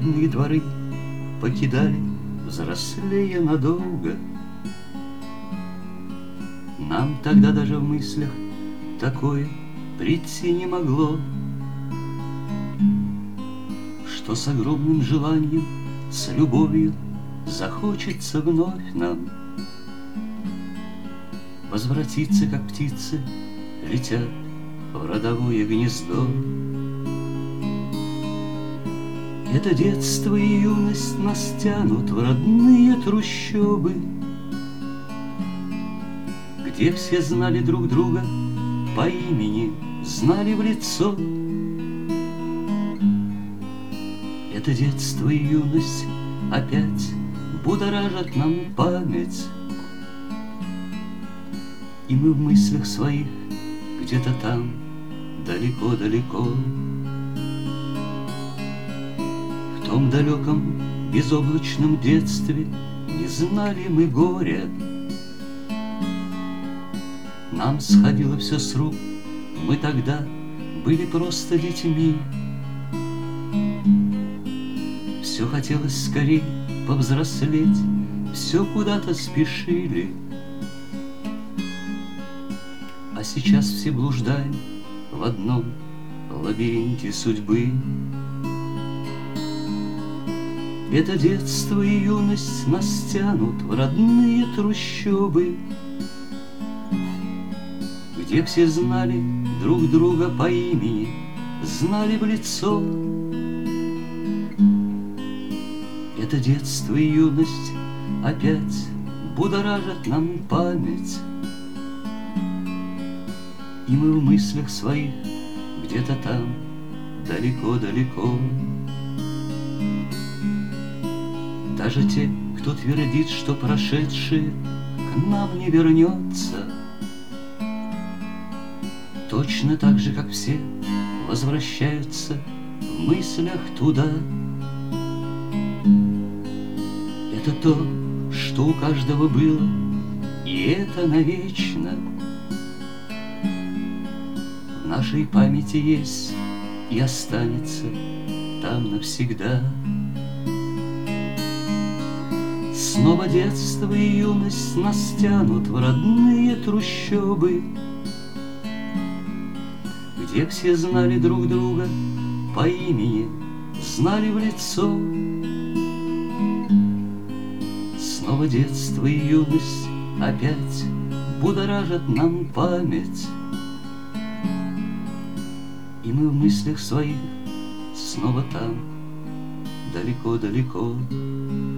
родные дворы покидали, взрослея надолго. Нам тогда даже в мыслях такое прийти не могло, что с огромным желанием, с любовью захочется вновь нам возвратиться, как птицы летят в родовое гнездо. Это детство и юность нас тянут в родные трущобы, где все знали друг друга по имени, знали в лицо. Это детство и юность опять будоражат нам память, и мы в мыслях своих где-то там, далеко-далеко. В том далеком безоблачном детстве не знали мы горя. Нам сходило все с рук, мы тогда были просто детьми. Все хотелось скорей повзрослеть, все куда-то спешили. А сейчас все блуждаем в одном лабиринте судьбы. Это детство и юность нас тянут в родные трущобы, где все знали друг друга по имени, знали в лицо. Это детство и юность опять будоражат нам память, и мы в мыслях своих где-то там, далеко-далеко. Даже те, кто твердит, что прошедшее к нам не вернется, точно так же, как все, возвращаются в мыслях туда. Это то, что у каждого было, и это навечно. В нашей памяти есть и останется там навсегда. Снова детство и юность нас тянут в родные трущобы, где все знали друг друга по имени, знали в лицо. Снова детство и юность опять будоражат нам память, и мы в мыслях своих снова там, далеко-далеко.